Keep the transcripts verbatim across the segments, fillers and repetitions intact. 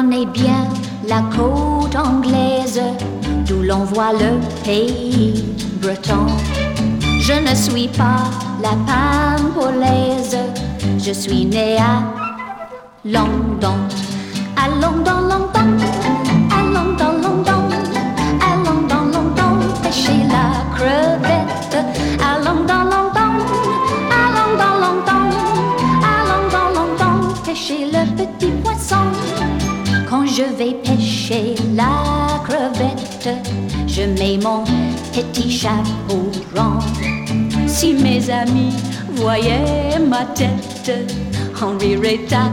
connais bien la côte anglaise, d'où l'on voit le pays breton. Je ne suis pas la Pampolaise, je suis née à London. À London, London, à London, London, à London, London, pêcher la crevette. À London, London, à London, London, à London, London, pêcher le petit poisson. Quand je vais pêcher la crevette, je mets mon petit chapeau rond. Si mes amis voyaient ma tête, on rirait à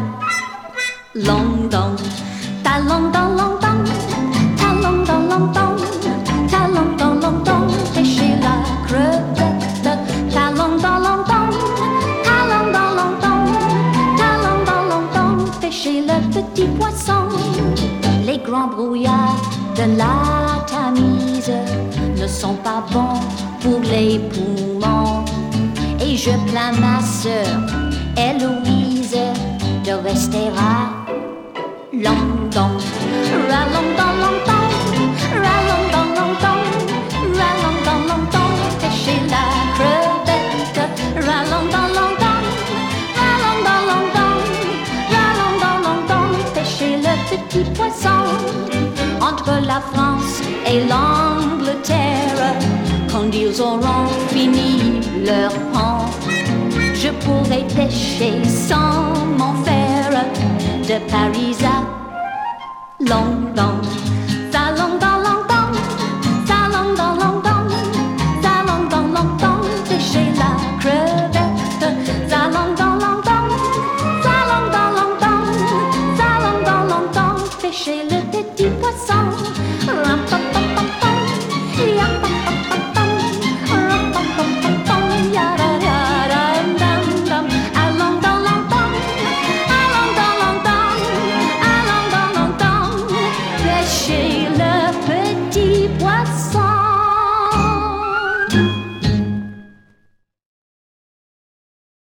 London. Ta London, London, ta London, London, ta London, London, pêcher la crevette. Ta London, London, ta London, London, ta London, London, pêcher le petit poisson. Les grands brouillards de la Tamise ne sont pas bons pour les poumons. Et je plains ma sœur Héloïse de rester à London. Ra London, London, ra London, London, ra London, London, pêcher la crevette. Ra London, London, ra London, London, ra London, London, pêcher le petit poisson. Entre la France et l'Angleterre, quand ils auront fini leur pont, je pourrai pêcher sans m'en faire de Paris à London. Ta London, London, ta London, London, ta London, London, pêcher la crevette. Ta London, London, ta London, London, ta London, London, pêcher le petit poisson. Poisson.